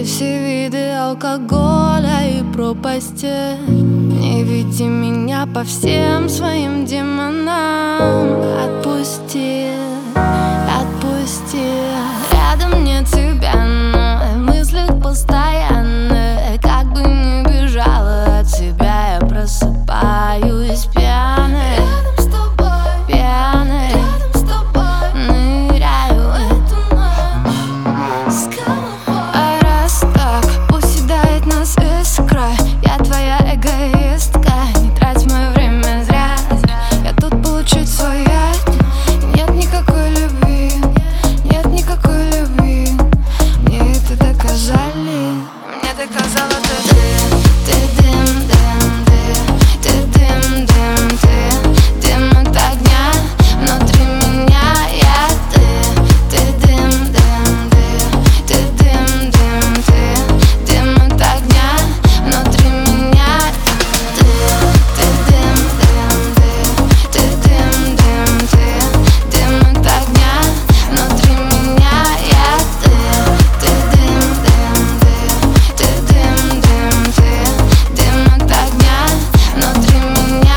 все виды алкоголя и пропасти. Не веди меня по всем своим демонам. Отпусти, отпусти. Рядом нет тебя, но в мыслях постоянно. Как бы ни бежала от себя, я просыпаюсь пьяной. Рядом с тобой, пьяной. Рядом с тобой ныряю эту ночь с головой. А раз так, уседает нас искра. Я твоя эгоистка. Не трать мое время зря. Я тут получить свой яд. Нет никакой любви, нет никакой любви. Мне это доказали. Мне доказала ты. Ты дым, дым, ты дым, дым, ты дым от огня. Внутри меня я ты дым, дым, ты дым, дым, ты дым от огня. Внутри меня ты дым, дым, ты дым, дым, ты дым от огня. Внутри меня я ты дым, дым, ты дым, дым, ты дым от огня. Внутри меня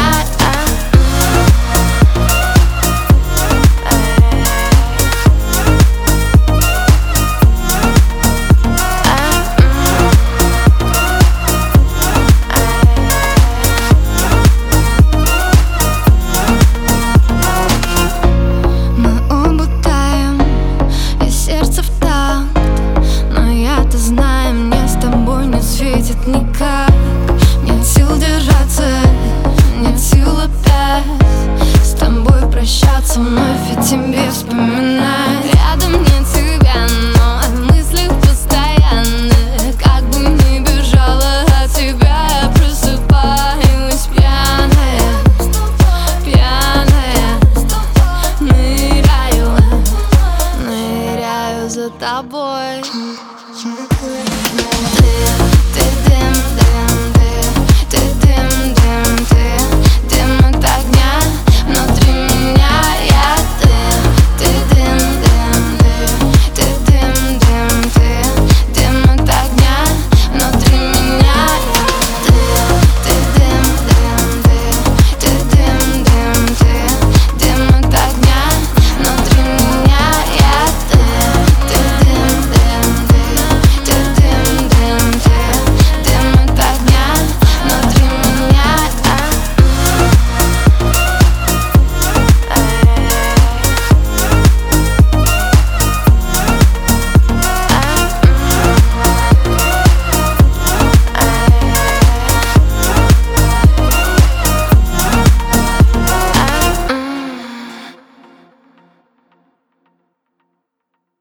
мы оба таем, и сердце в такт. Но я-то знаю, мне с тобой не светит никак.